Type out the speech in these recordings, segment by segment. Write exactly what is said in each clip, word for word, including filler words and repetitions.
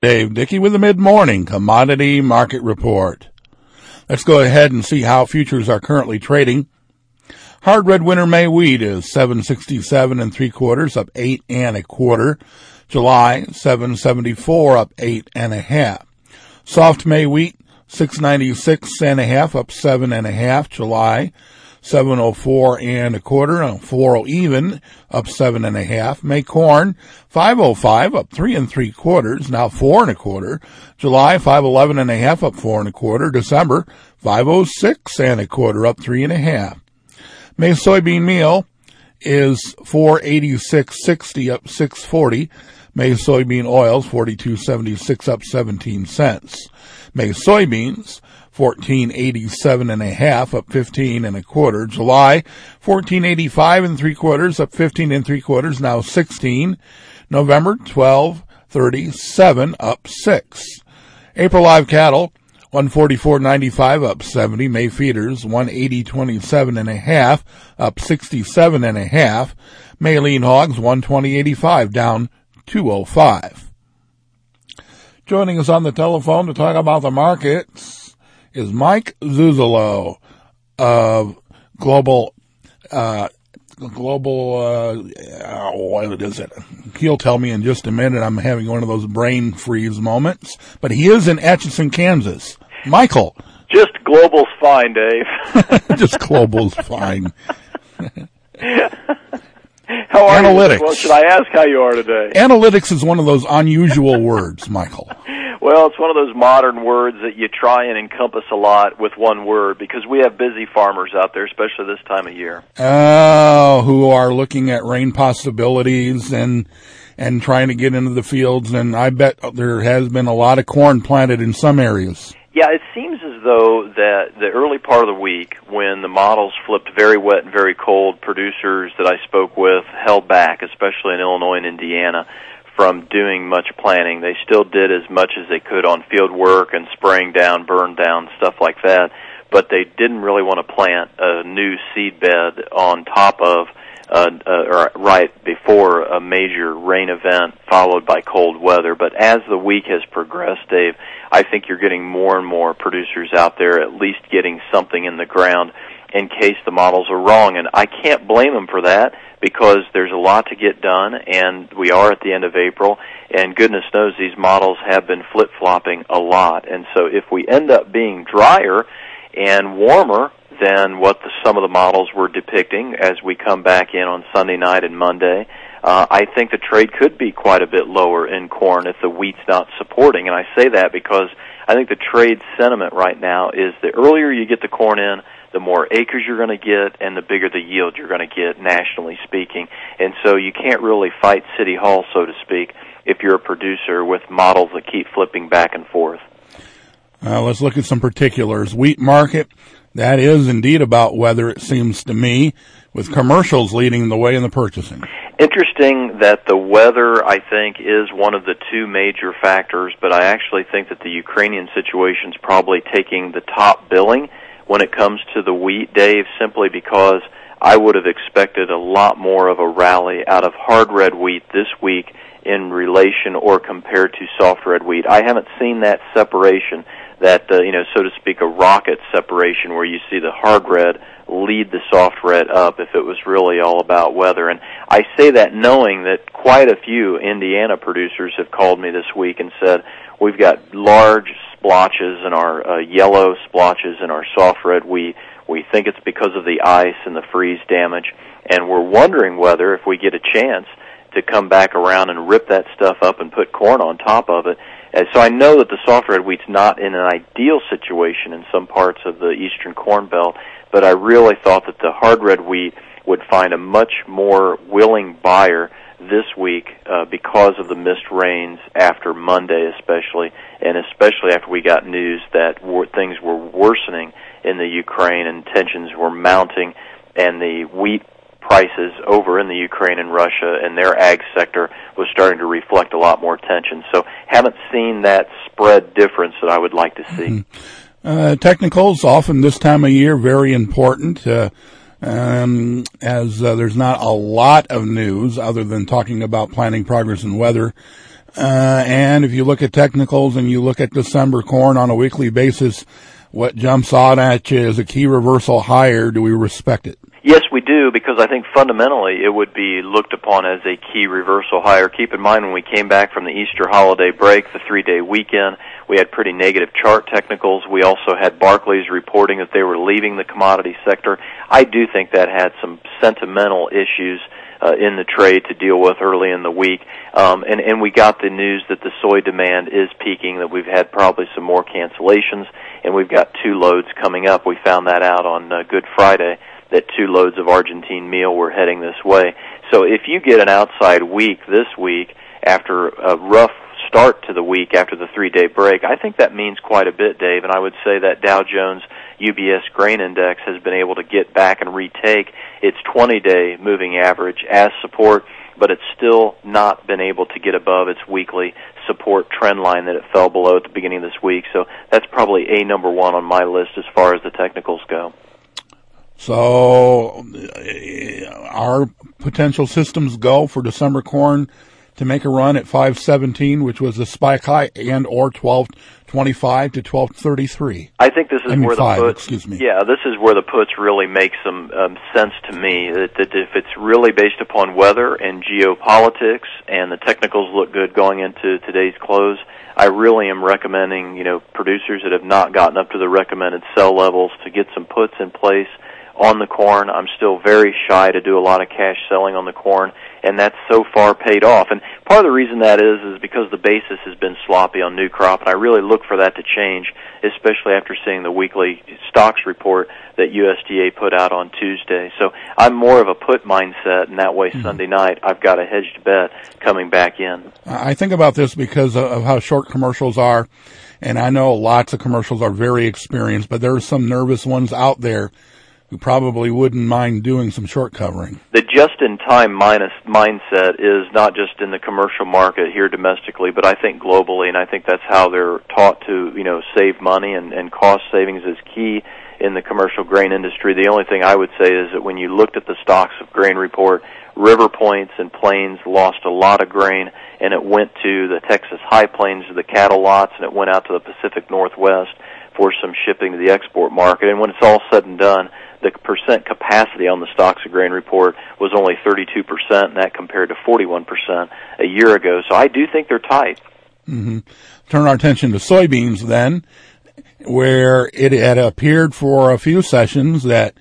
Dave Dickey with the mid-morning commodity market report. Let's go ahead and see how futures are currently trading. Hard red winter May wheat is seven sixty-seven and three quarters, up eight and a quarter. July seven seventy-four, up eight and a half. Soft May wheat six ninety-six and a half, up seven and a half. July seven oh four and a quarter, four even, up seven and a half. May corn five oh five, up three and three quarters, now four and a quarter. July five eleven and a half, up four and a quarter. December five oh six and a quarter, up three and a half. May soybean meal is four eighty-six sixty, up six forty. May soybean oils forty-two seventy-six, up seventeen cents. May soybeans fourteen eighty-seven and a half, up fifteen and a quarter. July fourteen eighty-five and three quarters, up fifteen and three quarters, now sixteen. November twelve thirty-seven, up six. April live cattle one forty-four ninety-five, up seventy. May feeders one eighty twenty-seven and a half, up sixty-seven and a half. May lean hogs one twenty eighty-five, down two oh five. Joining us on the telephone to talk about the markets is Mike Zuzolo of Global, uh, Global, uh, what is it? He'll tell me in just a minute. I'm having one of those brain freeze moments, but he is in Atchison, Kansas. Michael. Just Global's fine, Dave. Just Global's fine. How are Analytics. you? Well, should I ask how you are today? Analytics is one of those unusual words, Michael. Well, it's one of those modern words that you try and encompass a lot with one word because we have busy farmers out there, especially this time of year. Oh, who are looking at rain possibilities and and trying to get into the fields, and I bet there has been a lot of corn planted in some areas. Yeah, it seems as though that the early part of the week, when the models flipped very wet and very cold, producers that I spoke with held back, especially in Illinois and Indiana, from doing much planting. They still did as much as they could on field work and spraying down, burn down, stuff like that, but they didn't really want to plant a new seed bed on top of Uh, uh, or right before a major rain event followed by cold weather. But as the week has progressed, Dave, I think you're getting more and more producers out there at least getting something in the ground in case the models are wrong. And I can't blame them for that because there's a lot to get done, and we are at the end of April, and goodness knows these models have been flip-flopping a lot. And so if we end up being drier and warmer than what the, some of the models were depicting as we come back in on Sunday night and Monday, uh, I think the trade could be quite a bit lower in corn if the wheat's not supporting. And I say that because I think the trade sentiment right now is the earlier you get the corn in, the more acres you're going to get and the bigger the yield you're going to get, nationally speaking. And so you can't really fight City Hall, so to speak, if you're a producer with models that keep flipping back and forth. Uh, let's look at some particulars. Wheat market, that is indeed about weather, it seems to me, with commercials leading the way in the purchasing. Interesting that the weather, I think, is one of the two major factors, but I actually think that the Ukrainian situation is probably taking the top billing when it comes to the wheat, Dave, simply because I would have expected a lot more of a rally out of hard red wheat this week in relation or compared to soft red wheat. I haven't seen that separation, that, uh, you know, so to speak, a rocket separation where you see the hard red lead the soft red up if it was really all about weather. And I say that knowing that quite a few Indiana producers have called me this week and said, we've got large splotches in our uh, yellow splotches in our soft red wheat. We think it's because of the ice and the freeze damage, and we're wondering whether if we get a chance to come back around and rip that stuff up and put corn on top of it. And so I know that the soft red wheat's not in an ideal situation in some parts of the eastern corn belt, but I really thought that the hard red wheat would find a much more willing buyer this week uh, because of the missed rains after Monday especially, and especially after we got news that war- things were worsening in the Ukraine and tensions were mounting, and the wheat prices over in the Ukraine and Russia and their ag sector was starting to reflect a lot more tension. So haven't seen that spread difference that I would like to see. Mm-hmm. Uh, technicals, often this time of year, very important, uh, um, as uh, there's not a lot of news other than talking about planting progress and weather. Uh, and if you look at technicals and you look at December corn on a weekly basis, what jumps out at you is a key reversal higher. Do we respect it? Yes, we do, because I think fundamentally it would be looked upon as a key reversal higher. Keep in mind, when we came back from the Easter holiday break, the three-day weekend, we had pretty negative chart technicals. We also had Barclays reporting that they were leaving the commodity sector. I do think that had some sentimental issues uh, in the trade to deal with early in the week. Um, and, and we got the news that the soy demand is peaking, that we've had probably some more cancellations, and we've got two loads coming up. We found that out on uh, Good Friday, that two loads of Argentine meal were heading this way. So if you get an outside week this week after a rough start to the week after the three-day break, I think that means quite a bit, Dave, and I would say that Dow Jones U B S grain index has been able to get back and retake its twenty-day moving average as support, but it's still not been able to get above its weekly support trend line that it fell below at the beginning of this week. So that's probably a number one on my list as far as the technicals go. So our potential systems go for December corn to make a run at five seventeen, which was the spike high, and or twelve twenty-five to twelve thirty-three. I think this is I mean where five, the puts, excuse me. Yeah, this is where the puts really make some um, sense to me. That, that if it's really based upon weather and geopolitics, and the technicals look good going into today's close, I really am recommending, you know, producers that have not gotten up to the recommended sell levels to get some puts in place on the corn. I'm still very shy to do a lot of cash selling on the corn, and that's so far paid off. And part of the reason that is is because the basis has been sloppy on new crop, and I really look for that to change, especially after seeing the weekly stocks report that U S D A put out on Tuesday. So I'm more of a put mindset, and that way mm-hmm. Sunday night I've got a hedged bet coming back in. I think about this because of how short commercials are, and I know lots of commercials are very experienced, but there are some nervous ones out there who probably wouldn't mind doing some short covering. The just-in-time minus mindset is not just in the commercial market here domestically, but I think globally, and I think that's how they're taught to, you know, save money, and, and cost savings is key in the commercial grain industry. The only thing I would say is that when you looked at the stocks of grain report, River Points and Plains lost a lot of grain, and it went to the Texas High Plains, to the cattle lots, and it went out to the Pacific Northwest for some shipping to the export market. And when it's all said and done, the percent capacity on the stocks of grain report was only thirty-two percent, and that compared to forty-one percent a year ago. So I do think they're tight. Mm-hmm. Turn our attention to soybeans then, where it had appeared for a few sessions that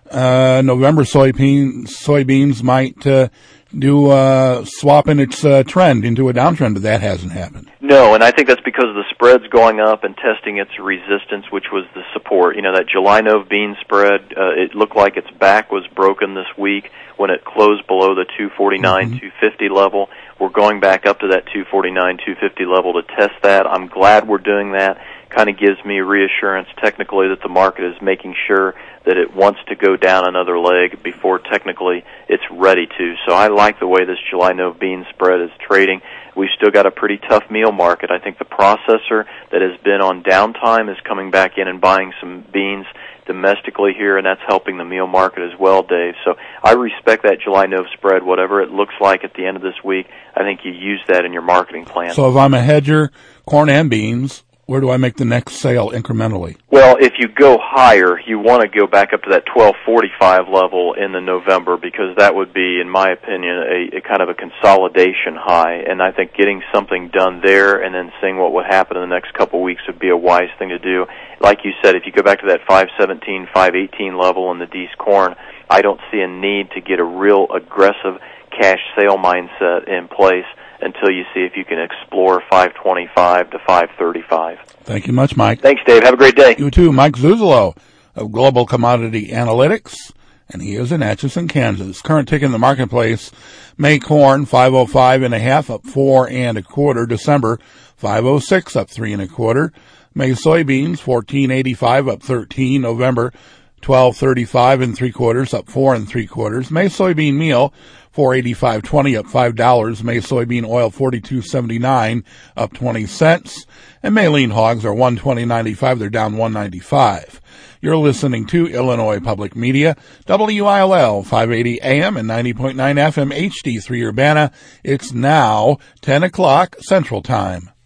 uh, November soybean, soybeans might uh, do uh, swapping its uh, trend into a downtrend, but that hasn't happened. No, and I think that's because of the spreads going up and testing its resistance, which was the support. You know, that July Nove bean spread, uh, it looked like its back was broken this week when it closed below the two forty-nine, mm-hmm. two fifty level. We're going back up to that two forty-nine, two fifty level to test that. I'm glad we're doing that. Kind of gives me reassurance technically that the market is making sure that it wants to go down another leg before technically it's ready to. So I like the way this July Nove bean spread is trading. We've still got a pretty tough meal market. I think the processor that has been on downtime is coming back in and buying some beans domestically here, and that's helping the meal market as well, Dave. So I respect that July Nove spread, whatever it looks like at the end of this week. I think you use that in your marketing plan. So if I'm a hedger, corn and beans, where do I make the next sale incrementally? Well, if you go higher, you want to go back up to that twelve forty-five level in the November, because that would be, in my opinion, a, a kind of a consolidation high. And I think getting something done there and then seeing what would happen in the next couple of weeks would be a wise thing to do. Like you said, if you go back to that five seventeen, five eighteen level in the Dees corn, I don't see a need to get a real aggressive cash sale mindset in place until you see if you can explore five twenty-five to five thirty-five. Thank you much, Mike. Thanks, Dave. Have a great day. You too. Mike Zuzolo of Global Commodity Analytics, and he is in Atchison, Kansas. Current tick in the marketplace, May corn, five oh five and a half, up four and a quarter. December, five oh six, up three and a quarter. May soybeans, fourteen eighty-five, up thirteen. November, twelve thirty-five and three quarters, up four and three quarters. May soybean meal, four eighty-five twenty, up five dollars. May soybean oil, forty-two seventy-nine, up twenty cents. And May lean hogs are one twenty ninety-five. They're down one ninety-five. You're listening to Illinois Public Media, W I L L five eighty A M and ninety point nine F M H D three Urbana. It's now ten o'clock Central Time.